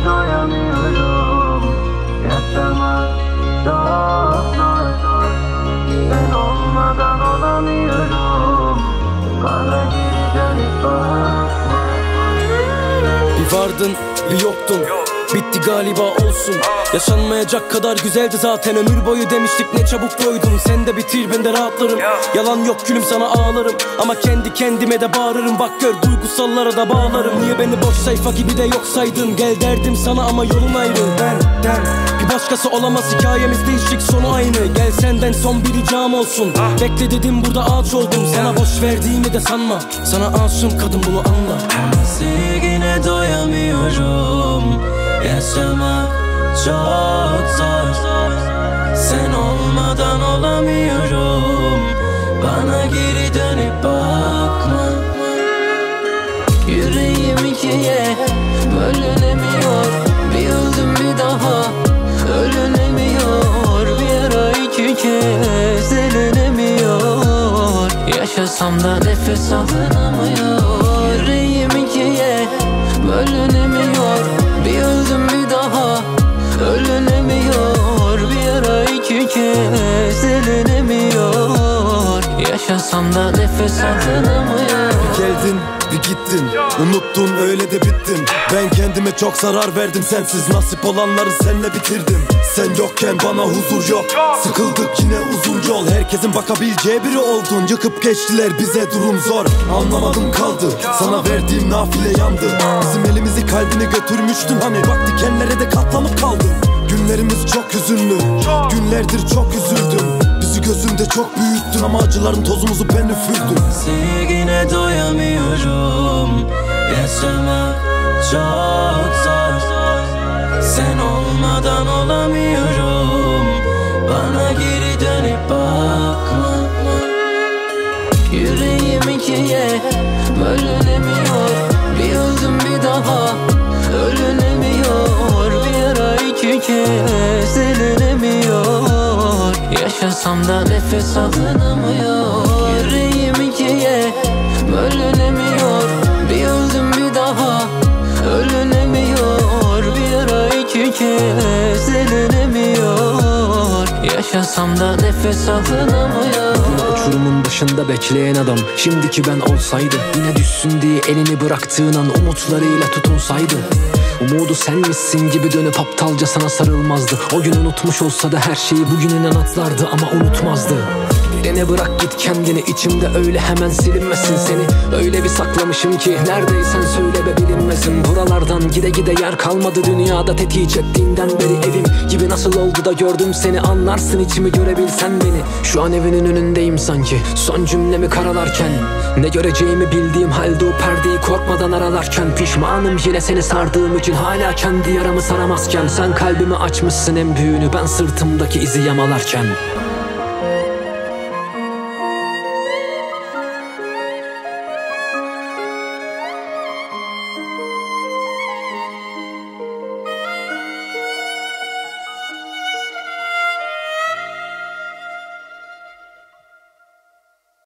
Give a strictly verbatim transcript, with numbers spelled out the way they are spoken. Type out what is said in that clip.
doyamıyorum. Yaşamak çok zor. Sen olmadan olamıyorum. Bana geri dönüp bakma. Bir vardın bir yoktun, bitti galiba olsun. Yaşanmayacak kadar güzeldi zaten, ömür boyu demiştik ne çabuk doydum. Sen de bitir ben de rahatlarım. Yalan yok gülüm sana ağlarım, ama kendi kendime de bağırırım. Bak gör duygusallara da bağlarım. Niye beni boş sayfa gibi de yok saydın? Gel derdim sana ama yolun ayrı. Ben, ben bir başkası olamaz, hikayemiz değişik sonu aynı. Gel senden son bir ricam olsun. Bekle dedim burada ağaç oldum. Sana boş verdiğimi de sanma, sana aşığım kadın bunu anla. Sevgine doyamıyorum. Yaşamak çok zor. Sen olmadan olamıyorum. Bana geri dönüp bakma. Yüreğim ikiye bölünemiyor. Bir öldüm bir daha ölünemiyor. Bir ara iki kez elenemiyor. Yaşasam da nefes alınamıyor. Yüreğim ikiye bölünemiyor. Bir öldüm bir daha ölünemiyor. Bir ara iki kez elenemiyor. Yaşasam da nefes alınamıyor. Geldin bir gittin, unuttun öyle de bittin. Ben kendime çok zarar verdim, sensiz nasip olanları senle bitirdim. Sen yokken bana huzur yok, sıkıldık yine uzun yol. Herkesin bakabileceği biri oldun, yıkıp geçtiler bize durum zor. Anlamadım kaldı, sana verdiğim nafile yandı. Bizim elimizi kalbine götürmüştün hani, bak dikenlere de katlanıp kaldın. Günlerimiz çok hüzünlü, günlerdir çok üzüldüm. Bizi gözümde çok büyüttün ama acıların tozumuzu ben üfürdüm. Sevgine doyamıyorum. Yaşamak çok zor. Sen olmadan olamıyorum. Bana geri dönüp bakma. Yüreğim ikiye bölünemiyor. Bir öldüm bir daha ölünemiyor. Bir ara iki kez elenemiyor. Yaşasam da nefes alınamıyor. Yüreğim ikiye bölünemiyor. Bir öldüm bir daha ölünemiyor. Bir ara iki kez elenemiyor. Yaşasam da nefes alınamıyor. Uçurumun başında bekleyen adam şimdiki ben olsaydı, yine düşsün diye elini bıraktığın an umutlarıyla tutunsaydı. Umudu sen misin gibi dönüp aptalca sana sarılmazdı. O gün unutmuş olsa da her şeyi bugününe atlardı ama unutmazdı. Birine bırak git kendini, içimde öyle hemen silinmesin seni. Öyle bir saklamışım ki neredeysen söyle be bilinmesin. Buralardan gide gide yer kalmadı dünyada, tetiği çektiğinden beri evim gibi nasıl oldu da gördüm seni. Anlarsın içimi görebilsen beni. Şu an evinin önündeyim sanki son cümlemi karalarken. Ne göreceğimi bildiğim halde o perdeyi korkmadan aralarken. Pişmanım yine seni sardığım için, hala kendi yaramı saramazken. Sen kalbimi açmışsın en büyüğünü, ben sırtımdaki izi yamalarken.